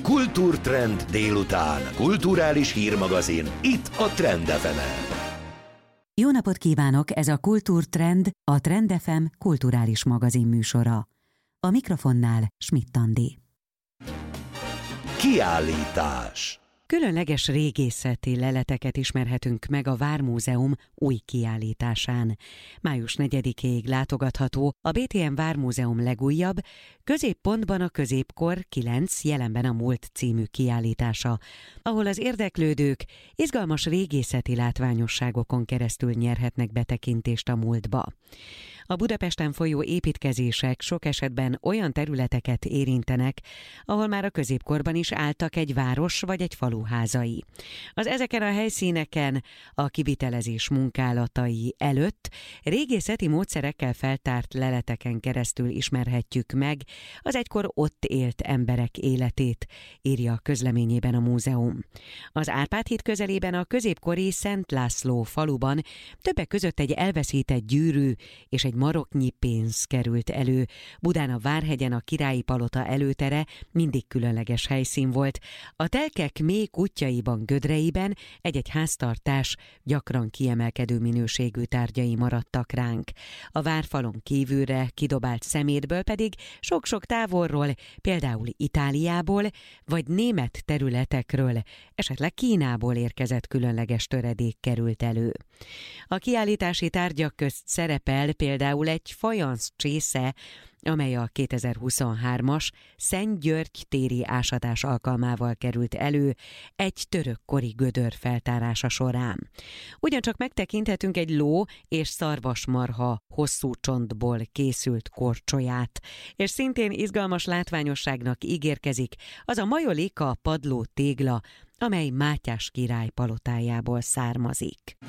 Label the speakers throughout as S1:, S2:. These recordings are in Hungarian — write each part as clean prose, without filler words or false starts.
S1: Kultúrtrend délután. Kulturális hírmagazin. Itt a Trend FM-en.
S2: Jó napot kívánok, ez a Kultúrtrend, a Trend FM kulturális magazin műsora. A mikrofonnál Schmidt Andi.
S1: Kiállítás.
S2: Különleges régészeti leleteket ismerhetünk meg a Vármúzeum új kiállításán. Május 4-ig látogatható a BTM Vármúzeum legújabb, Középpontban a középkor 9, jelenben a múlt című kiállítása, ahol az érdeklődők izgalmas régészeti látványosságokon keresztül nyerhetnek betekintést a múltba. A Budapesten folyó építkezések sok esetben olyan területeket érintenek, ahol már a középkorban is álltak egy város vagy egy falu házai. Az ezeken a helyszíneken a kivitelezés munkálatai előtt régészeti módszerekkel feltárt leleteken keresztül ismerhetjük meg az egykor ott élt emberek életét, írja a közleményében a múzeum. Az Árpád híd közelében a középkori Szent László faluban többek között egy elveszített gyűrű és egy maroknyi pénz került elő. Budán a Várhegyen a Királyi Palota előtere mindig különleges helyszín volt. A telkek mély kutyaiban, gödreiben egy-egy háztartás gyakran kiemelkedő minőségű tárgyai maradtak ránk. A várfalon kívülre kidobált szemétből pedig sok-sok távolról, például Itáliából vagy német területekről, esetleg Kínából érkezett különleges töredék került elő. A kiállítási tárgyak közt szerepel például egy fajansz csésze, amely a 2023-as Szent György téri ásatás alkalmával került elő egy török kori gödör feltárása során. Ugyancsak megtekinthetünk egy ló és szarvasmarha hosszú csontból készült korcsolyát, és szintén izgalmas látványosságnak ígérkezik az a majolika padló tégla, amely Mátyás király palotájából származik.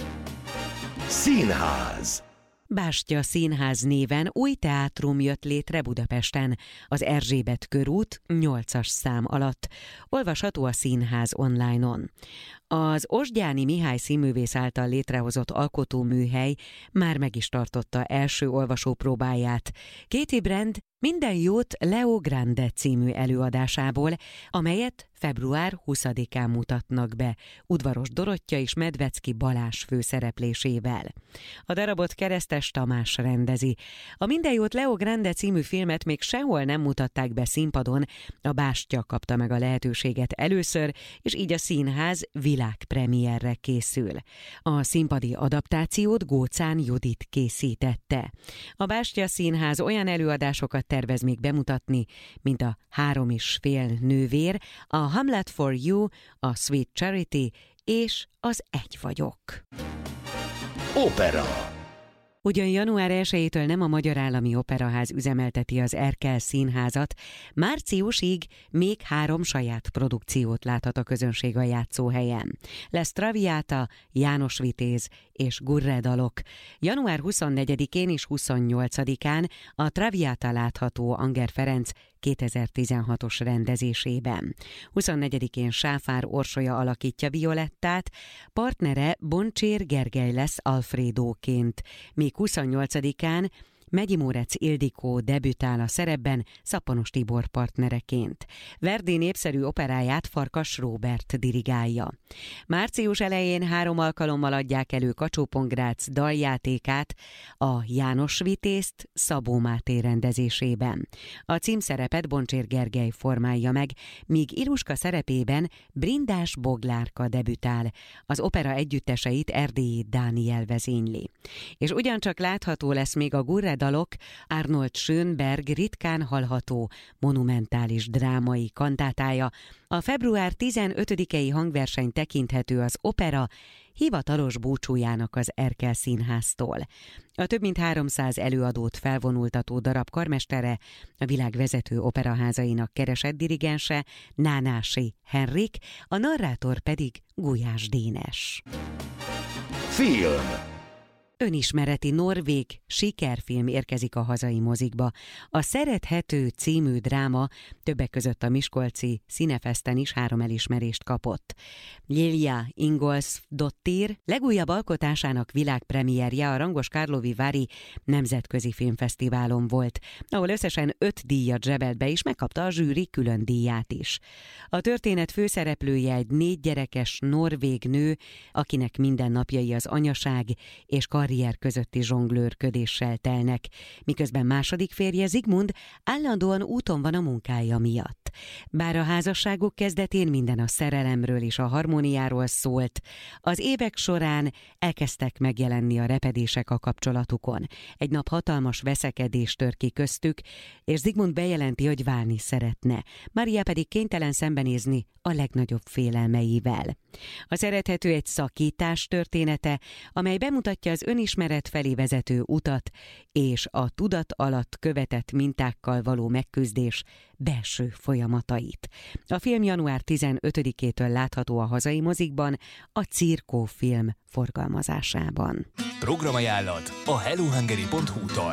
S1: Színház.
S2: Bástya Színház néven új teátrum jött létre Budapesten, az Erzsébet körút 8-as szám alatt. Olvasható a színház online-on. Az Osgyáni Mihály színművész által létrehozott alkotóműhely már meg is tartotta első olvasópróbáját. Katie Brand Minden jót Leo Grande című előadásából, amelyet február 20-án mutatnak be, Udvaros Dorottya és Medvecki Balázs főszereplésével. A darabot Keresztes Tamás rendezi. A Minden jót Leo Grande című filmet még sehol nem mutatták be színpadon, a Bástya kapta meg a lehetőséget először, és így a színház világpremierre készül. A színpadi adaptációt Góczán Judit készítette. A Bástya Színház olyan előadásokat tervez még bemutatni, mint a 3,5 nővér, a Hamlet for You, a Sweet Charity és az Egy vagyok.
S1: Opera.
S2: Ugyan január 1-től nem a Magyar Állami Operaház üzemelteti az Erkel Színházat, márciusig még 3 saját produkciót láthat a közönség a játszóhelyen. Lesz Traviata, János Vitéz és Gurre dalok. Január 24-én és 28-án a Traviata látható Anger Ferenc 2016-os rendezésében. 24-én Sáfár Orsolya alakítja Violettát, partnere Boncsér Gergely lesz Alfredóként, míg 28-án Megyi Mórec Ildikó debütál a szerepben Szappanos Tibor partnereként. Verdi népszerű operáját Farkas Róbert dirigálja. Március elején 3 alkalommal adják elő Kacsó-Pongrác daljátékát, a János Vitézt Szabó Máté rendezésében. A címszerepet Boncsér Gergely formálja meg, míg Iruska szerepében Brindás Boglárka debütál. Az opera együtteseit Erdélyi Dániel vezényli. És ugyancsak látható lesz még a Gurre dalok, Arnold Schönberg ritkán hallható monumentális drámai kantátája. A február 15-i hangverseny tekinthető az opera hivatalos búcsújának az Erkel Színháztól. A több mint 300 előadót felvonultató darab karmestere, a világ vezető operaházainak keresett dirigense Nánási Henrik, a narrátor pedig Gulyás Dénes.
S1: Film.
S2: önismereti norvég sikerfilm érkezik a hazai mozikba. A Szerethető című dráma többek között a miskolci Színefeszten is 3 elismerést kapott. Lilja Ingolsdottir legújabb alkotásának világpremierje a Rangos Karlovy Vary nemzetközi filmfesztiválon volt, ahol összesen 5 díjat zsebelt be, és megkapta a zsűri külön díját is. A történet főszereplője egy 4 gyerekes norvég nő, akinek mindennapjai az anyaság és karrier közötti zsonglőrködéssel telnek, miközben második férje Zigmund állandóan úton van a munkája miatt. Bár a házasságuk kezdetén minden a szerelemről és a harmóniáról szólt, az évek során elkezdtek megjelenni a repedések a kapcsolatukon. Egy nap hatalmas veszekedés tör ki köztük, és Zigmund bejelenti, hogy válni szeretne. Maria pedig kénytelen szembenézni a legnagyobb félelmeivel. A Szerethető egy szakítás története, amely bemutatja az önismeret felé vezető utat és a tudat alatt követett mintákkal való megküzdés belső folyamatait. A film január 15-től látható a hazai mozikban, a Cirkó film forgalmazásában.
S3: Programajánlat a hellohungary.hu-tól.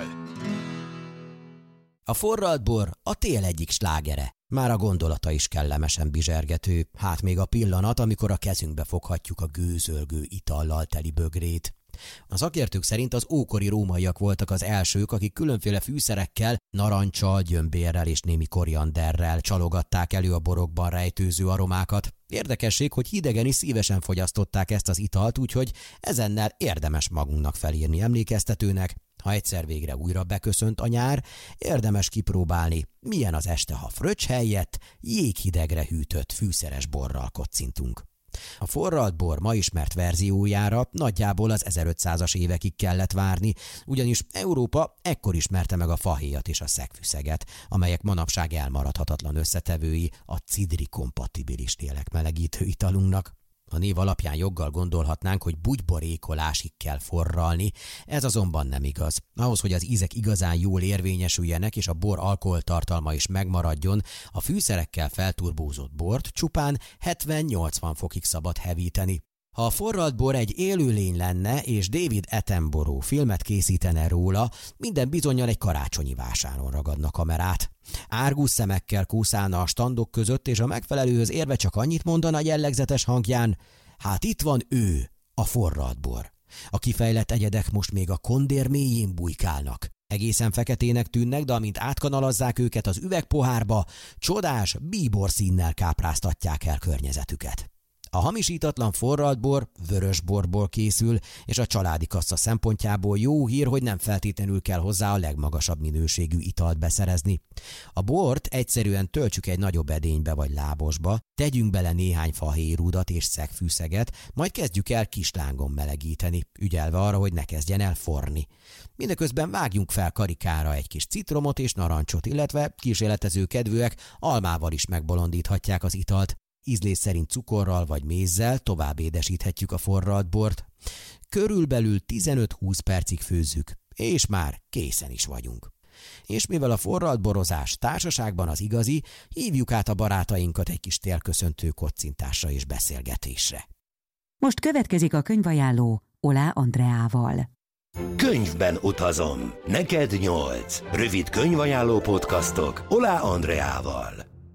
S4: A forralt bor a tél egyik slágere. Már a gondolata is kellemesen bizsergető, hát még a pillanat, amikor a kezünkbe foghatjuk a gőzölgő itallal teli bögrét. A szakértők szerint az ókori rómaiak voltak az elsők, akik különféle fűszerekkel, narancsal, gyömbérrel és némi korianderrel csalogatták elő a borokban rejtőző aromákat. Érdekesség, hogy hidegen is szívesen fogyasztották ezt az italt, úgyhogy ezennel érdemes magunknak felírni emlékeztetőnek. Ha egyszer végre újra beköszönt a nyár, érdemes kipróbálni, milyen az este, ha fröccs helyett jéghidegre hűtött fűszeres borral kocintunk. A forralt bor ma ismert verziójára nagyjából az 1500-as évekig kellett várni, ugyanis Európa ekkor ismerte meg a fahéjat és a szegfűszeget, amelyek manapság elmaradhatatlan összetevői a cidri-kompatibilis lélekmelegítő italunknak. A név alapján joggal gondolhatnánk, hogy bugyborékolásig kell forralni, ez azonban nem igaz. Ahhoz, hogy az ízek igazán jól érvényesüljenek és a bor alkoholtartalma is megmaradjon, a fűszerekkel felturbózott bort csupán 70-80 fokig szabad hevíteni. Ha a forralt bor egy élőlény lenne, és David Attenborough filmet készítene róla, minden bizonnyal egy karácsonyi vásáron ragadna kamerát. Árgus szemekkel kúszálna a standok között, és a megfelelőhöz érve csak annyit mondana jellegzetes hangján: hát itt van ő, a forralt bor. A kifejlett egyedek most még a kondér mélyén bujkálnak. Egészen feketének tűnnek, de amint átkanalazzák őket az üvegpohárba, csodás, bíbor színnel kápráztatják el környezetüket. A hamisítatlan forralt bor vörös borból készül, és a családi kassa szempontjából jó hír, hogy nem feltétlenül kell hozzá a legmagasabb minőségű italt beszerezni. A bort egyszerűen töltsük egy nagyobb edénybe vagy lábosba, tegyünk bele néhány fahéjrudat és szegfűszeget, majd kezdjük el kislángon melegíteni, ügyelve arra, hogy ne kezdjen el forni. Mindeközben vágjunk fel karikára egy kis citromot és narancsot, illetve kísérletező kedvűek almával is megbolondíthatják az italt. Ízlés szerint cukorral vagy mézzel tovább édesíthetjük a forralt bort. Körülbelül 15-20 percig főzzük, és már készen is vagyunk. És mivel a forralt borozás társaságban az igazi, hívjuk át a barátainkat egy kis télköszöntő kocintásra és beszélgetésre.
S2: Most következik a könyvajánló Oláh Andreával.
S1: Könyvben utazom. Neked 8. Rövid könyvajánló podcastok Oláh Andreával.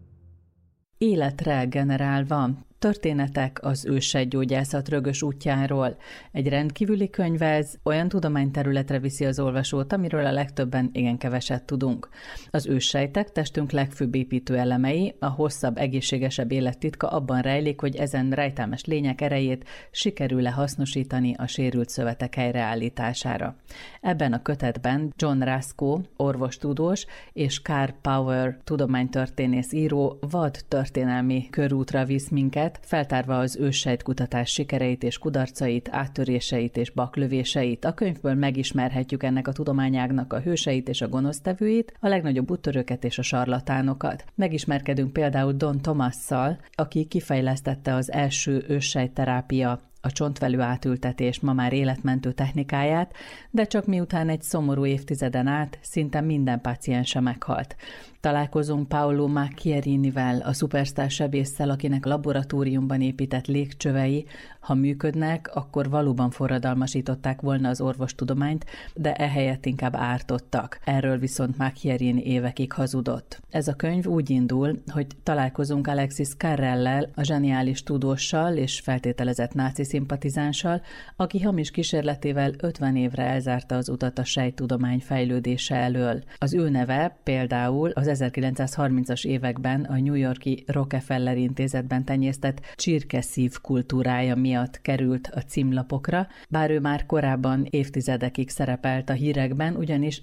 S5: Életre generálva. Történetek az őssejtgyógyászat rögös útjáról. Egy rendkívüli könyv ez, olyan tudományterületre viszi az olvasót, amiről a legtöbben igen keveset tudunk. Az őssejtek testünk legfőbb építő elemei, a hosszabb, egészségesebb élet titka abban rejlik, hogy ezen rejtelmes lények erejét sikerül-e hasznosítani a sérült szövetek helyreállítására. Ebben a kötetben John Rasko, orvostudós, és Karl Power, tudománytörténész író vad történelmi körútra visz minket, feltárva az őssejtkutatás sikereit és kudarcait, áttöréseit és baklövéseit. A könyvből megismerhetjük ennek a tudományágnak a hőseit és a gonosztevőit, a legnagyobb úttörőket és a sarlatánokat. Megismerkedünk például Don Thomasszal, aki kifejlesztette az első őssejtterápia, a csontvelő átültetés ma már életmentő technikáját, de csak miután egy szomorú évtizeden át szinte minden páciense meghalt. Találkozunk Paolo Macchiarinivel, a szupersztár sebésszel, akinek laboratóriumban épített légcsövei, ha működnek, akkor valóban forradalmasították volna az orvostudományt, de ehelyett inkább ártottak. Erről viszont Macchiarini évekig hazudott. Ez a könyv úgy indul, hogy találkozunk Alexis Carrellel, a zseniális tudóssal és feltételezett náci szimpatizánssal, aki hamis kísérletével 50 évre elzárta az utat a sejttudomány fejlődése elől. Az ő neve például az 1930-as években a New York-i Rockefeller intézetben tenyésztett csirkeszív kultúrája miatt került a címlapokra, bár ő már korábban évtizedekig szerepelt a hírekben, ugyanis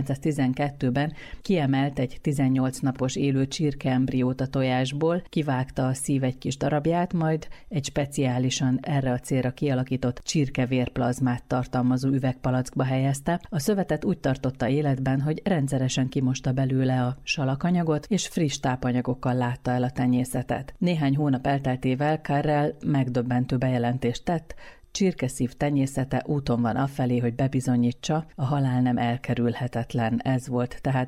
S5: 1912-ben kiemelt egy 18 napos élő csirkeembriót a tojásból, kivágta a szív egy kis darabját, majd egy speciálisan erre a célra kialakított csirkevérplazmát tartalmazó üvegpalackba helyezte. A szövetet úgy tartotta életben, hogy rendszeresen kimosta belőle a salakanyagot, és friss tápanyagokkal látta el a tenyészetet. Néhány hónap elteltével Carrel megdöbbentő bejelentést tett, csirkeszív tenyészete úton van afelé, hogy bebizonyítsa, a halál nem elkerülhetetlen. Ez volt tehát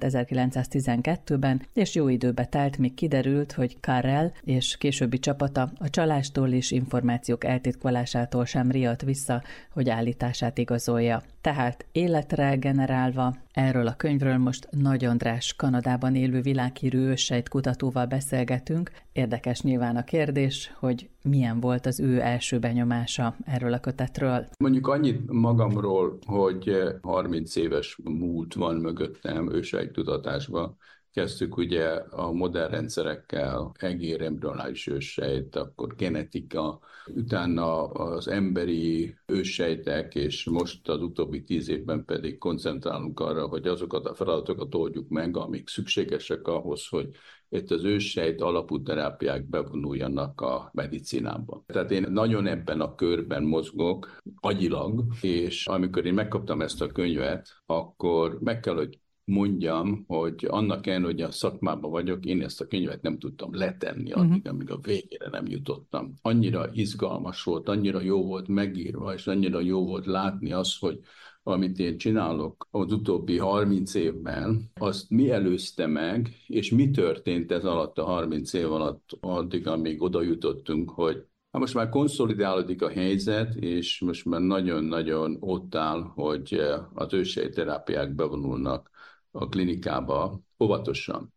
S5: 1912-ben, és jó időbe telt, míg kiderült, hogy Carrel és későbbi csapata a csalástól és információk eltitkolásától sem riadt vissza, hogy állítását igazolja. Tehát életre generálva, erről a könyvről most Nagy András, Kanadában élő világhírű őssejtkutatóval beszélgetünk. Érdekes nyilván a kérdés, hogy milyen volt az ő első benyomása erről a kötetről.
S6: Mondjuk annyit magamról, hogy 30 éves múlt van mögöttem ősejttudatásban. Kezdtük ugye a modern rendszerekkel, egér, embryonális őssejt, akkor genetika, utána az emberi őssejtek, és most az utóbbi 10 évben pedig koncentrálunk arra, hogy azokat a feladatokat oldjuk meg, amik szükségesek ahhoz, hogy itt az őssejt alapú terápiák bevonuljanak a medicinában. Tehát én nagyon ebben a körben mozgok, agyilag, és amikor én megkaptam ezt a könyvet, akkor meg kell, hogy mondjam, hogy annak ellenére, hogy a szakmában vagyok, én ezt a könyvet nem tudtam letenni addig, amíg a végére nem jutottam. Annyira izgalmas volt, annyira jó volt megírva, és annyira jó volt látni azt, hogy amit én csinálok az utóbbi 30 évben, azt mi előzte meg, és mi történt ez alatt a 30 év alatt addig, amíg oda jutottunk, hogy most már konszolidálódik a helyzet, és most már nagyon-nagyon ott áll, hogy az őssejtterápiák bevonulnak a klinikába óvatosan.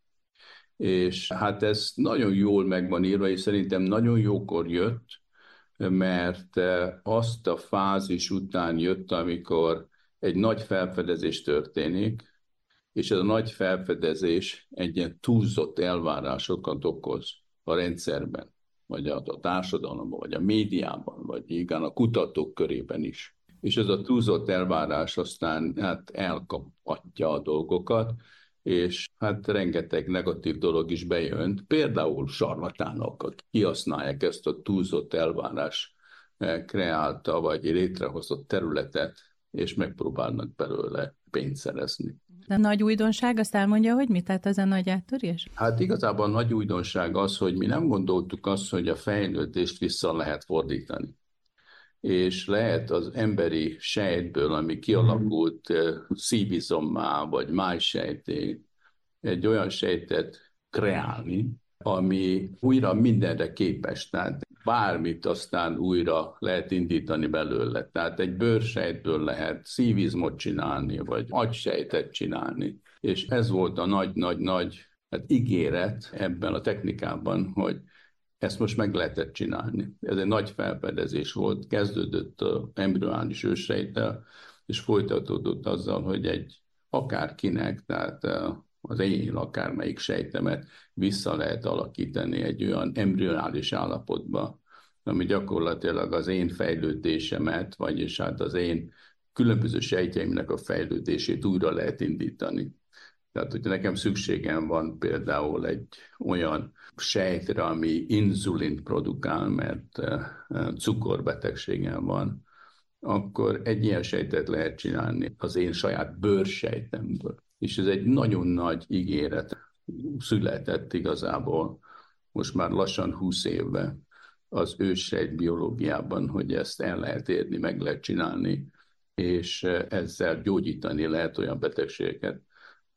S6: És hát ez nagyon jól meg van írva, és szerintem nagyon jókor jött, mert azt a fázis után jött, amikor egy nagy felfedezés történik, és ez a nagy felfedezés egy ilyen túlzott elvárásokat okoz a rendszerben, vagy a társadalomban, vagy a médiában, vagy igen a kutatók körében is. És ez a túlzott elvárás aztán hát elkaphatja a dolgokat, és hát rengeteg negatív dolog is bejön. Például sarlatánok, akik kihasználják ezt a túlzott elvárás kreálta, vagy létrehozott területet, és megpróbálnak belőle pénzt szerezni.
S5: A nagy újdonság, azt elmondja, hogy mi, tehát ez a nagy áttörés?
S6: Hát igazából a nagy újdonság az, hogy mi nem gondoltuk azt, hogy a fejlődést vissza lehet fordítani. És lehet az emberi sejtből, ami kialakult szívizommá, vagy májsejté, egy olyan sejtet kreálni, ami újra mindenre képes. Tehát bármit aztán újra lehet indítani belőle. Tehát egy bőrsejtből lehet szívizmot csinálni, vagy agysejtet csinálni. És ez volt a nagy ígéret ebben a technikában, hogy ezt most meg lehetett csinálni. Ez egy nagy felfedezés volt, kezdődött az embryonális őssejttel, és folytatódott azzal, hogy egy akárkinek, tehát az én akármelyik sejtemet vissza lehet alakítani egy olyan embryonális állapotba, ami gyakorlatilag az én fejlődésemet, vagyis hát az én különböző sejtjeimnek a fejlődését újra lehet indítani. Tehát, hogyha nekem szükségem van például egy olyan sejtre, ami inzulint produkál, mert cukorbetegségem van, akkor egy ilyen sejtet lehet csinálni az én saját bőrsejtemből. És ez egy nagyon nagy ígéret született igazából, most már lassan 20 éve az őssejt biológiában, hogy ezt el lehet érni, meg lehet csinálni, és ezzel gyógyítani lehet olyan betegségeket,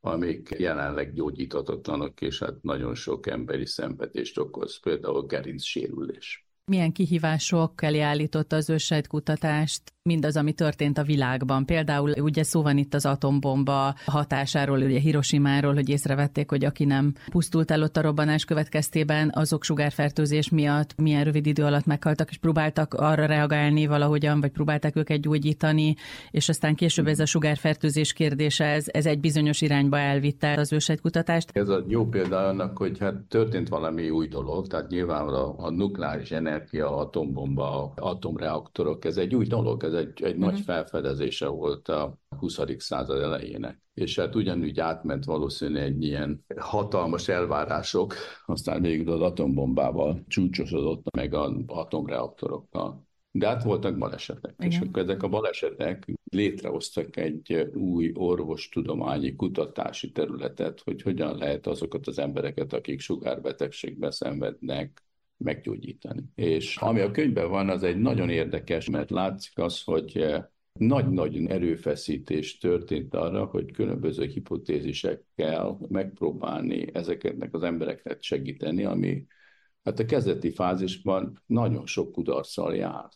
S6: amik jelenleg gyógyíthatatlanok, és hát nagyon sok emberi szenvedést okoz, például gerincsérülés.
S5: Milyen kihívások elé állította az őssejtkutatást, mindaz, ami történt a világban? Például ugye szó van itt az atombomba hatásáról, ugye Hiroshimáról, hogy észrevették, hogy aki nem pusztult el ott a robbanás következtében, azok sugárfertőzés miatt milyen rövid idő alatt meghaltak, és próbáltak arra reagálni valahogyan, vagy próbálták őket gyógyítani, és aztán később ez a sugárfertőzés kérdése, ez egy bizonyos irányba elvitte az őssejtkutatást.
S6: Ez a jó példa annak, hogy hát történt valami új dolog, tehát nyilvánvalóan a nukleáris energia, atombomba, atomreaktorok, ez egy új dolog, ez egy nagy felfedezése volt a 20. század elejének. És hát ugyanúgy átment valószínűleg egy ilyen hatalmas elvárások, aztán végül az atombombával csúcsosodott meg az atomreaktorokkal. De hát voltak balesetek, és akkor ezek a balesetek létrehoztak egy új orvostudományi kutatási területet, hogy hogyan lehet azokat az embereket, akik sugárbetegségbe szenvednek, meggyógyítani. És ami a könyvben van, az egy nagyon érdekes, mert látszik az, hogy nagy-nagy erőfeszítés történt arra, hogy különböző hipotézisekkel megpróbálni ezeknek az embereket segíteni, ami hát a kezdeti fázisban nagyon sok kudarccal járt.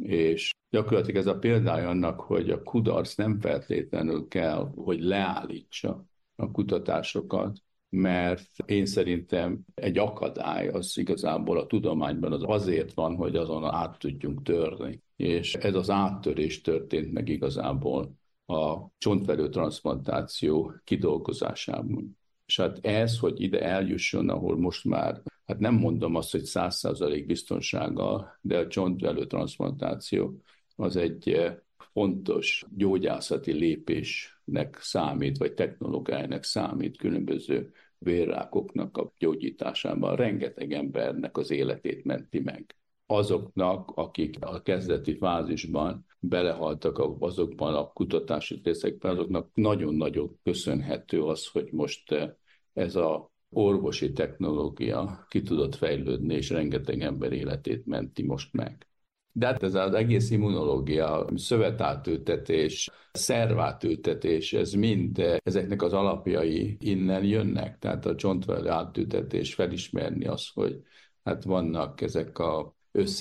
S6: És gyakorlatilag ez a példája annak, hogy a kudarc nem feltétlenül kell, hogy leállítsa a kutatásokat, mert én szerintem egy akadály az igazából a tudományban az azért van, hogy azon át tudjunk törni. És ez az áttörés történt meg igazából a csontvelő transzplantáció kidolgozásában. És hát ez, hogy ide eljusson, ahol most már, hát nem mondom azt, hogy 100% biztonsággal, de a csontvelő transzplantáció az egy fontos gyógyászati lépésnek számít, vagy technológiának számít különböző vérrákoknak a gyógyításában. Rengeteg embernek az életét menti meg. Azoknak, akik a kezdeti fázisban belehaltak azokban a kutatási részekben, azoknak nagyon-nagyon köszönhető az, hogy most ez a orvosi technológia ki tudott fejlődni, és rengeteg ember életét menti most meg. De hát ez az egész immunológia, szövetátültetés, szervátültetés, ez mind ezeknek az alapjai innen jönnek. Tehát a csontvelő átültetés felismerni az, hogy hát vannak ezek a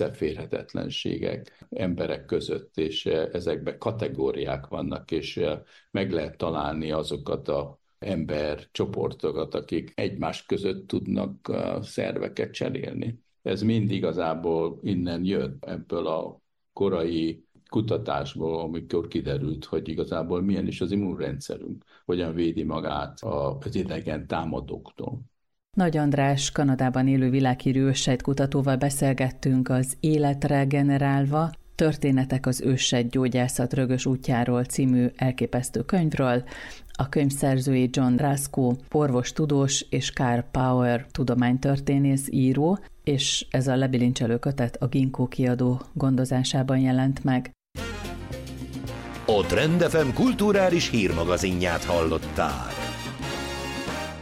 S6: összeférhetetlenségek emberek között, és ezekben kategóriák vannak, és meg lehet találni azokat a embercsoportokat, akik egymás között tudnak szerveket cserélni. Ez mind igazából innen jött, ebből a korai kutatásból, amikor kiderült, hogy igazából milyen is az immunrendszerünk, hogyan védi magát az idegen támadóktól.
S5: Nagy András, Kanadában élő világhírű őssejtkutatóval beszélgettünk az Életre generálva, Történetek az őssejtgyógyászat rögös útjáról című elképesztő könyvről. A könyv szerzői John Rasko, orvostudós, és Karl Power, tudománytörténész, író, és ez a lebilincselő kötet a Ginkgo kiadó gondozásában jelent meg.
S1: A Trend FM kulturális hírmagazinját hallották.